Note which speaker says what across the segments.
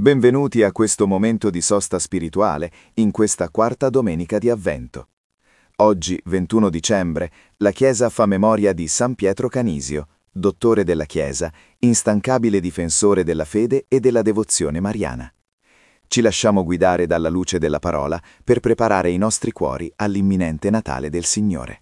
Speaker 1: Benvenuti a questo momento di sosta spirituale in questa quarta domenica di Avvento. Oggi, 21 dicembre, la Chiesa fa memoria di San Pietro Canisio, dottore della Chiesa, instancabile difensore della fede e della devozione mariana. Ci lasciamo guidare dalla luce della parola per preparare i nostri cuori all'imminente Natale del Signore.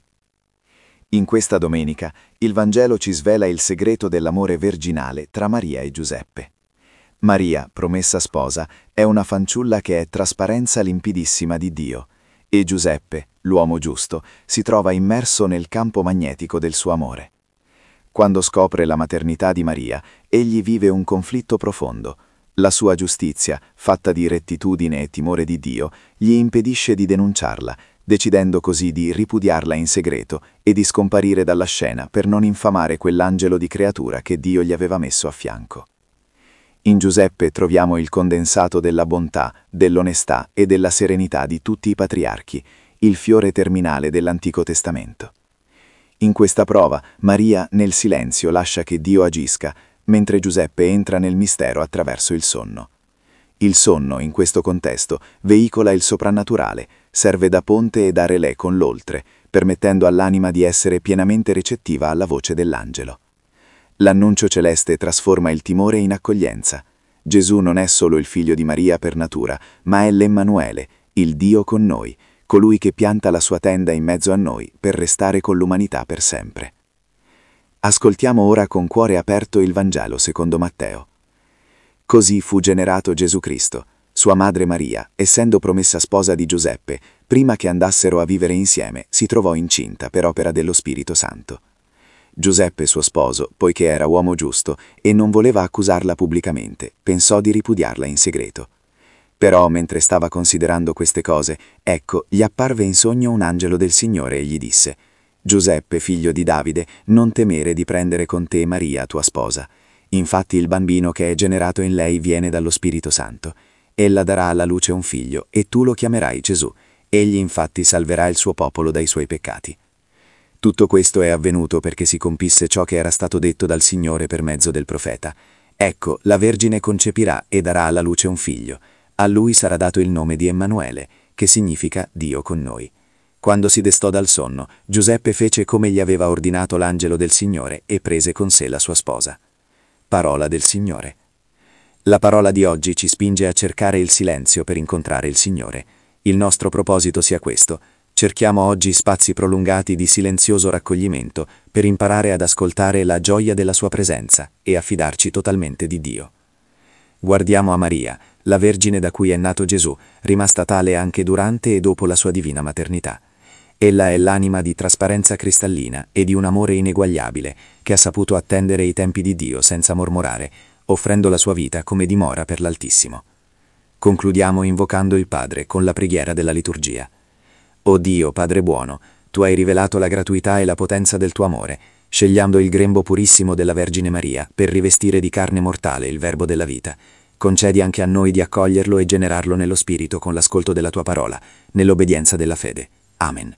Speaker 1: In questa domenica, il Vangelo ci svela il segreto dell'amore virginale tra Maria e Giuseppe. Maria, promessa sposa, è una fanciulla che è trasparenza limpidissima di Dio, e Giuseppe, l'uomo giusto, si trova immerso nel campo magnetico del suo amore. Quando scopre la maternità di Maria, egli vive un conflitto profondo. La sua giustizia, fatta di rettitudine e timore di Dio, gli impedisce di denunciarla, decidendo così di ripudiarla in segreto e di scomparire dalla scena per non infamare quell'angelo di creatura che Dio gli aveva messo a fianco. In Giuseppe troviamo il condensato della bontà, dell'onestà e della serenità di tutti i patriarchi, il fiore terminale dell'Antico Testamento. In questa prova, Maria nel silenzio lascia che Dio agisca, mentre Giuseppe entra nel mistero attraverso il sonno. Il sonno, in questo contesto, veicola il soprannaturale, serve da ponte e da relè con l'oltre, permettendo all'anima di essere pienamente recettiva alla voce dell'angelo. L'annuncio celeste trasforma il timore in accoglienza. Gesù non è solo il figlio di Maria per natura, ma è l'Emmanuele, il Dio con noi, colui che pianta la sua tenda in mezzo a noi per restare con l'umanità per sempre. Ascoltiamo ora con cuore aperto il Vangelo secondo Matteo. Così fu generato Gesù Cristo. Sua madre Maria, essendo promessa sposa di Giuseppe, prima che andassero a vivere insieme, si trovò incinta per opera dello Spirito Santo. Giuseppe, suo sposo, poiché era uomo giusto e non voleva accusarla pubblicamente, pensò di ripudiarla in segreto. Però, mentre stava considerando queste cose, ecco, gli apparve in sogno un angelo del Signore e gli disse: «Giuseppe, figlio di Davide, non temere di prendere con te Maria, tua sposa. Infatti il bambino che è generato in lei viene dallo Spirito Santo. Ella darà alla luce un figlio e tu lo chiamerai Gesù. Egli infatti salverà il suo popolo dai suoi peccati». Tutto questo è avvenuto perché si compisse ciò che era stato detto dal Signore per mezzo del profeta. Ecco, la Vergine concepirà e darà alla luce un figlio. A lui sarà dato il nome di Emmanuele, che significa Dio con noi. Quando si destò dal sonno, Giuseppe fece come gli aveva ordinato l'angelo del Signore e prese con sé la sua sposa. Parola del Signore. La parola di oggi ci spinge a cercare il silenzio per incontrare il Signore. Il nostro proposito sia questo. Cerchiamo oggi spazi prolungati di silenzioso raccoglimento per imparare ad ascoltare la gioia della sua presenza e a fidarci totalmente di Dio. Guardiamo a Maria, la Vergine da cui è nato Gesù, rimasta tale anche durante e dopo la sua divina maternità. Ella è l'anima di trasparenza cristallina e di un amore ineguagliabile che ha saputo attendere i tempi di Dio senza mormorare, offrendo la sua vita come dimora per l'Altissimo. Concludiamo invocando il Padre con la preghiera della liturgia. O Dio, Padre buono, tu hai rivelato la gratuità e la potenza del tuo amore, scegliendo il grembo purissimo della Vergine Maria per rivestire di carne mortale il Verbo della vita. Concedi anche a noi di accoglierlo e generarlo nello Spirito con l'ascolto della tua parola, nell'obbedienza della fede. Amen.